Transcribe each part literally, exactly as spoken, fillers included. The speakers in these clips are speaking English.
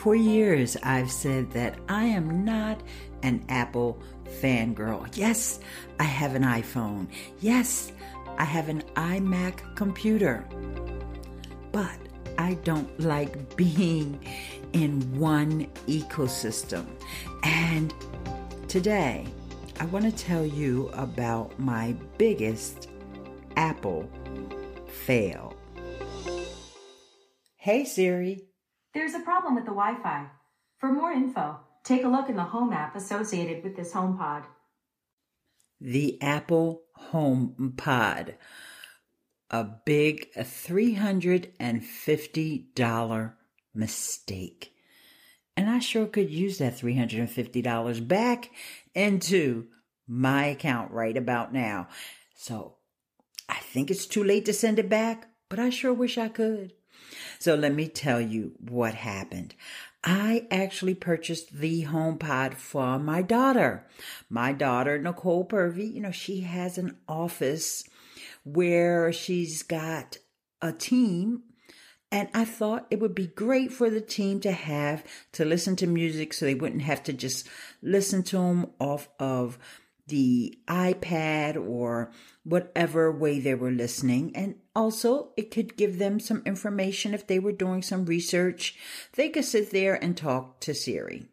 For years, I've said that I am not an Apple fangirl. Yes, I have an iPhone. Yes, I have an iMac computer. But I don't like being in one ecosystem. And today, I want to tell you about my biggest Apple fail. Hey Siri. There's a problem with the Wi-Fi. For more info, take a look in the Home app associated with this HomePod. The Apple HomePod. A big three hundred fifty dollars mistake. And I sure could use that three hundred fifty dollars back into my account right about now. So I think it's too late to send it back, but I sure wish I could. So let me tell you what happened. I actually purchased the HomePod for my daughter. My daughter, Nicole Purvey, you know, she has an office where she's got a team. And I thought it would be great for the team to have to listen to music so they wouldn't have to just listen to them off of the iPad or whatever way they were listening. And also it could give them some information if they were doing some research. They could sit there and talk to Siri.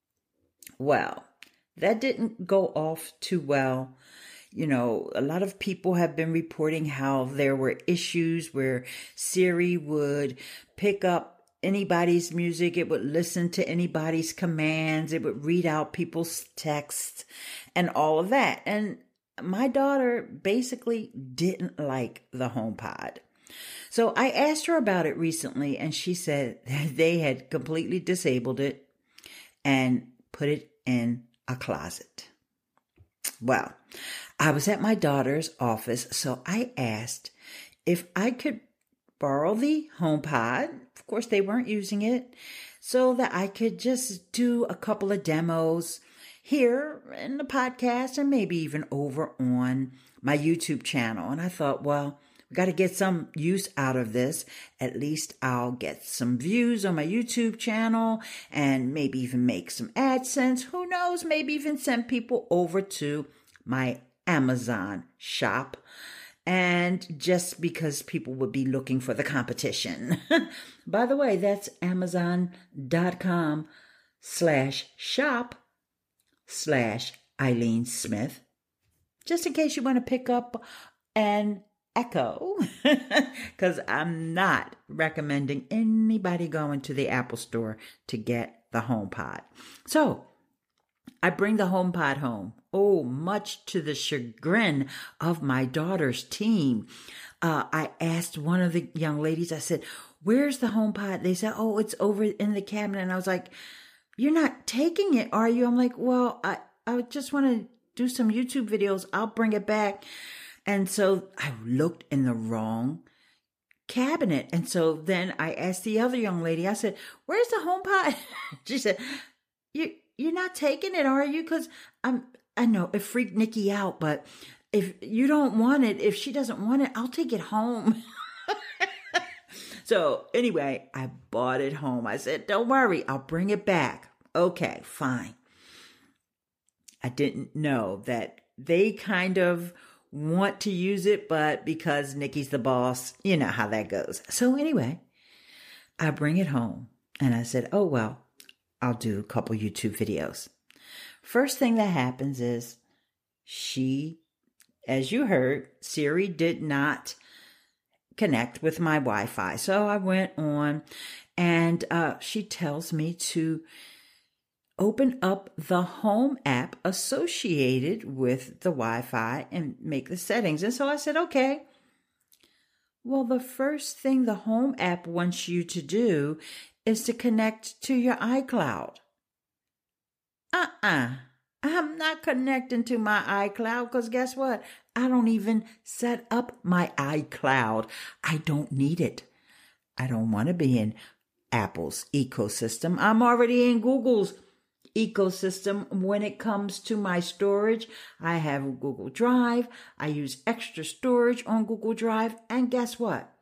Well, that didn't go off too well. You know, a lot of people have been reporting how there were issues where Siri would pick up anybody's music. It would listen to anybody's commands. It would read out people's texts and all of that. And my daughter basically didn't like the HomePod. So I asked her about it recently, and she said that they had completely disabled it and put it in a closet. Well, I was at my daughter's office, so I asked if I could borrow the HomePod. Of course, they weren't using it, so that I could just do a couple of demos here in the podcast and maybe even over on my YouTube channel. And I thought, well, we got to get some use out of this. At least I'll get some views on my YouTube channel and maybe even make some AdSense. Who knows? Maybe even send people over to my Amazon shop. And just because people would be looking for the competition. By the way, that's amazon.com slash shop slash Eileen Smith. Just in case you want to pick up an Echo. Because I'm not recommending anybody going to the Apple store to get the HomePod. So I bring the HomePod home. Oh, much to the chagrin of my daughter's team. Uh, I asked one of the young ladies, I said, where's the HomePod? They said, oh, it's over in the cabinet. And I was like, you're not taking it, are you? I'm like, well, I, I just want to do some YouTube videos. I'll bring it back. And so I looked in the wrong cabinet. And so then I asked the other young lady, I said, where's the HomePod? She said, you, you're not taking it, are you? Because I'm, I know it freaked Nikki out, but if you don't want it, if she doesn't want it, I'll take it home. So anyway, I bought it home. I said, don't worry, I'll bring it back. Okay, fine. I didn't know that they kind of want to use it, but because Nikki's the boss, you know how that goes. So anyway, I bring it home and I said, oh, well, I'll do a couple YouTube videos. First thing that happens is she, as you heard, Siri did not connect with my Wi-Fi. So I went on and uh, she tells me to open up the Home app associated with the Wi-Fi and make the settings. And so I said, okay. Well, the first thing the Home app wants you to do is to connect to your iCloud. Uh-uh. I'm not connecting to my iCloud because guess what? I don't even set up my iCloud. I don't need it. I don't want to be in Apple's ecosystem. I'm already in Google's ecosystem when it comes to my storage. I have Google Drive. I use extra storage on Google Drive. And guess what?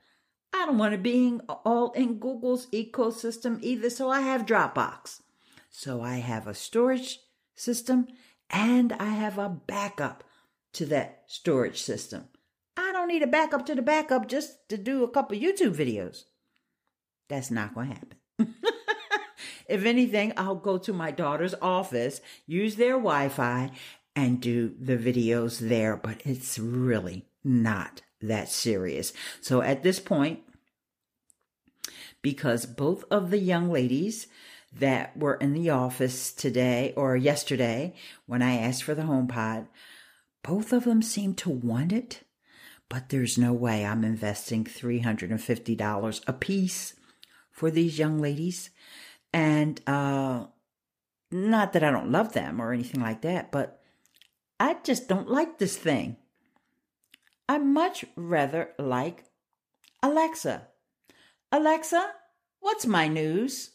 I don't want to be all in Google's ecosystem either, so I have Dropbox. So I have a storage system and I have a backup to that storage system. I don't need a backup to the backup just to do a couple YouTube videos. That's not going to happen. If anything, I'll go to my daughter's office, use their Wi-Fi, and do the videos there, but it's really not that serious. So at this point, because both of the young ladies that were in the office today or yesterday when I asked for the HomePod, both of them seem to want it, but there's no way I'm investing three hundred fifty dollars a piece for these young ladies. And uh, not that I don't love them or anything like that, but I just don't like this thing. I much rather like Alexa. Alexa, what's my news?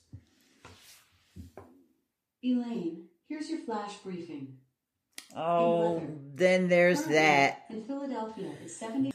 Elaine, here's your flash briefing. Oh, then there's Currently, that. In Philadelphia, it's seventy.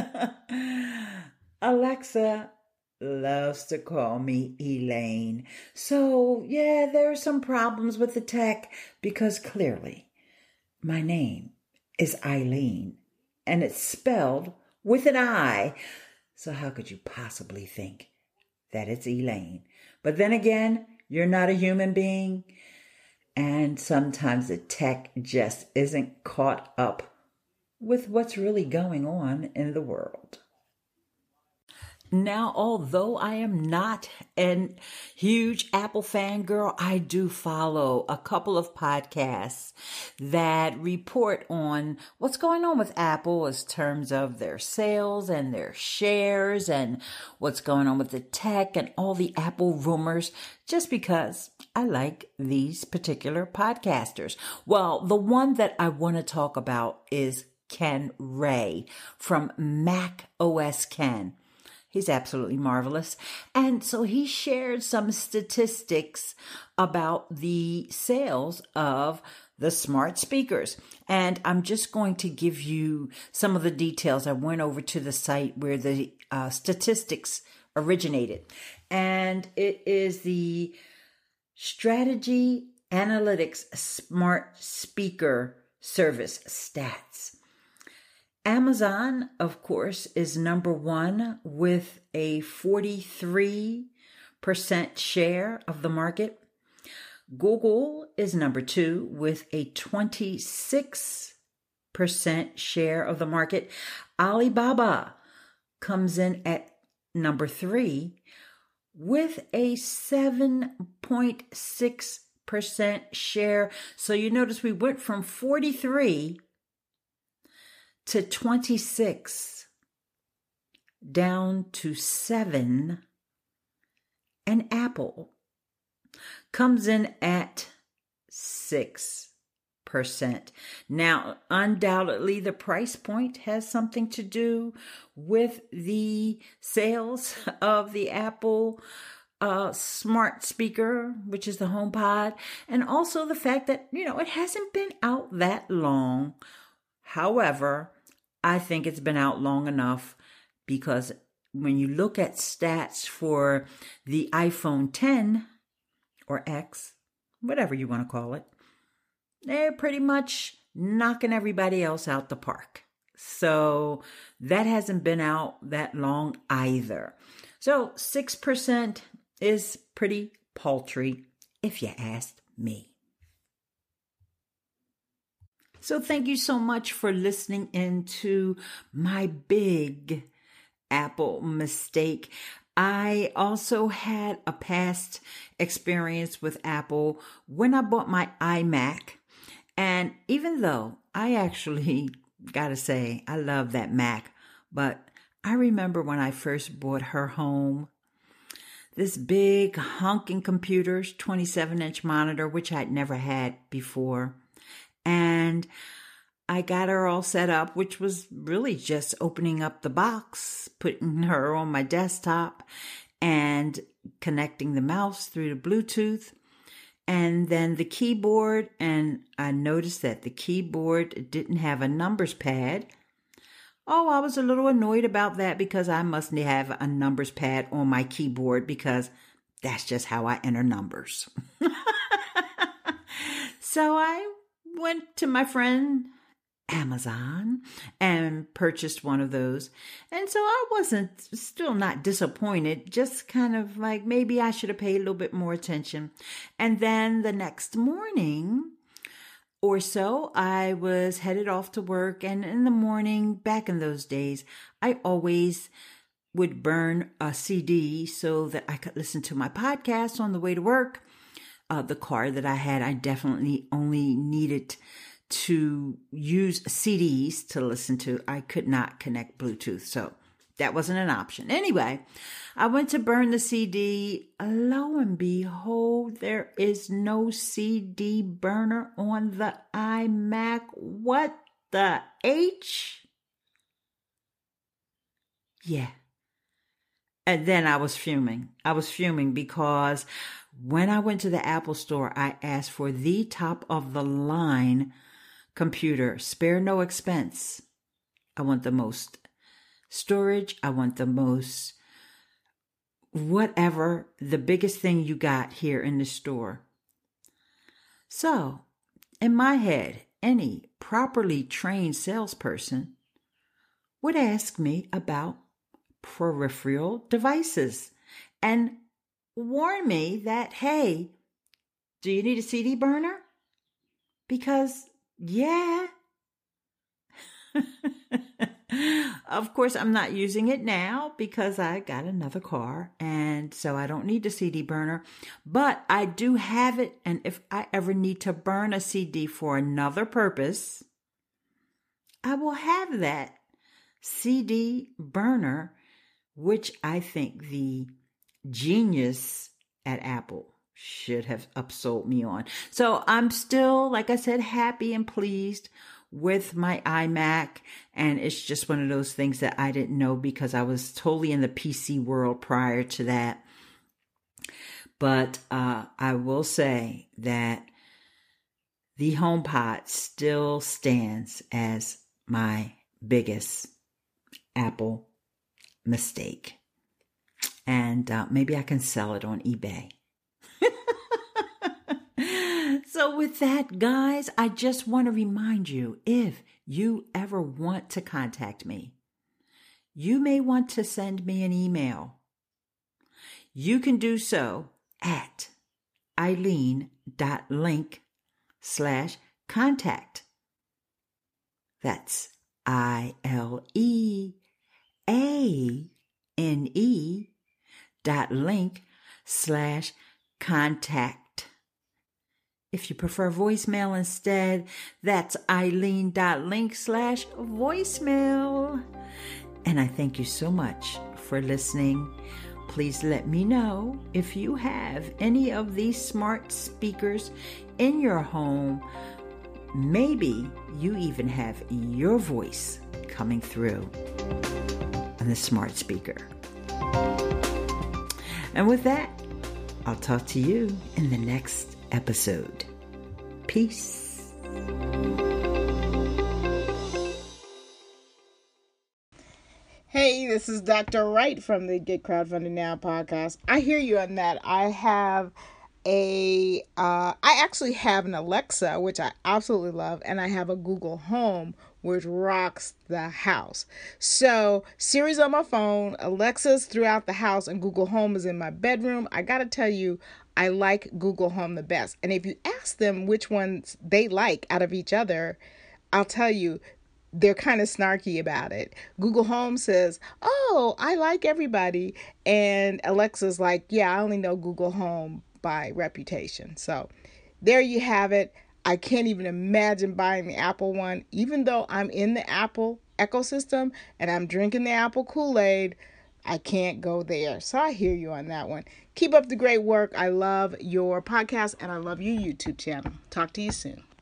Alexa loves to call me Elaine. So, yeah, there are some problems with the tech because clearly my name is Eileen and it's spelled with an I. So how could you possibly think that it's Elaine? But then again, you're not a human being. And sometimes the tech just isn't caught up with what's really going on in the world. Now, although I am not a huge Apple fangirl, I do follow a couple of podcasts that report on what's going on with Apple in terms of their sales and their shares and what's going on with the tech and all the Apple rumors, just because I like these particular podcasters. Well, the one that I want to talk about is Ken Ray from Mac O S Ken. He's absolutely marvelous. And so he shared some statistics about the sales of the smart speakers. And I'm just going to give you some of the details. I went over to the site where the uh, statistics originated. And it is the Strategy Analytics Smart Speaker Service Stats. Amazon, of course, is number one with a forty-three percent share of the market. Google is number two with a twenty-six percent share of the market. Alibaba comes in at number three with a seven point six percent share. So you notice we went from forty-three to twenty-six, down to seven, and Apple comes in at six percent. Now, undoubtedly, the price point has something to do with the sales of the Apple uh, smart speaker, which is the HomePod, and also the fact that, you know, it hasn't been out that long. However, I think it's been out long enough because when you look at stats for the iPhone ten or X, whatever you want to call it, they're pretty much knocking everybody else out the park. So that hasn't been out that long either. So six percent is pretty paltry if you ask me. So thank you so much for listening into my big Apple mistake. I also had a past experience with Apple when I bought my iMac. And even though I actually, gotta say, I love that Mac, but I remember when I first bought her home, this big honking computer, twenty-seven inch monitor, which I'd never had before. And I got her all set up, which was really just opening up the box, putting her on my desktop and connecting the mouse through the Bluetooth and then the keyboard. And I noticed that the keyboard didn't have a numbers pad. Oh, I was a little annoyed about that because I must have a numbers pad on my keyboard because that's just how I enter numbers. So I went to my friend Amazon and purchased one of those. And so I wasn't still not disappointed, just kind of like maybe I should have paid a little bit more attention. And then the next morning or so, I was headed off to work. And in the morning, back in those days, I always would burn a C D so that I could listen to my podcast on the way to work. Uh, the car that I had, I definitely only needed to use C Ds to listen to. I could not connect Bluetooth, so that wasn't an option. Anyway, I went to burn the C D. Lo and behold, there is no C D burner on the iMac. What the H? Yeah. And then I was fuming. I was fuming because when I went to the Apple store, I asked for the top of the line computer, spare no expense. I want the most storage. I want the most whatever, the biggest thing you got here in the store. So, in my head, any properly trained salesperson would ask me about peripheral devices and warn me that, hey, do you need a C D burner? Because yeah. Of course, I'm not using it now because I got another car and so I don't need the C D burner, but I do have it. And if I ever need to burn a C D for another purpose, I will have that C D burner, which I think the genius at Apple should have upsold me on. So I'm still, like I said, happy and pleased with my iMac. And it's just one of those things that I didn't know because I was totally in the P C world prior to that. But uh, I will say that the HomePod still stands as my biggest Apple mistake. And uh, maybe I can sell it on eBay. So with that, guys, I just want to remind you, if you ever want to contact me, you may want to send me an email. You can do so at eileen.link slash contact. That's I L E A N E dot link slash contact. If you prefer voicemail instead, that's eileen.link slash voicemail. And I thank you so much for listening. Please let me know if you have any of these smart speakers in your home. Maybe you even have your voice coming through on the smart speaker. And with that, I'll talk to you in the next episode. Peace. Hey, this is Doctor Wright from the Get Crowdfunding Now podcast. I hear you on that. I have a, uh, I actually have an Alexa, which I absolutely love, and I have a Google Home, which rocks the house. So, Siri's on my phone, Alexa's throughout the house, and Google Home is in my bedroom. I gotta tell you, I like Google Home the best. And if you ask them which ones they like out of each other, I'll tell you, they're kind of snarky about it. Google Home says, oh, I like everybody. And Alexa's like, yeah, I only know Google Home by reputation. So there you have it. I can't even imagine buying the Apple one, even though I'm in the Apple ecosystem and I'm drinking the Apple Kool-Aid. I can't go there. So I hear you on that one. Keep up the great work. I love your podcast and I love your YouTube channel. Talk to you soon.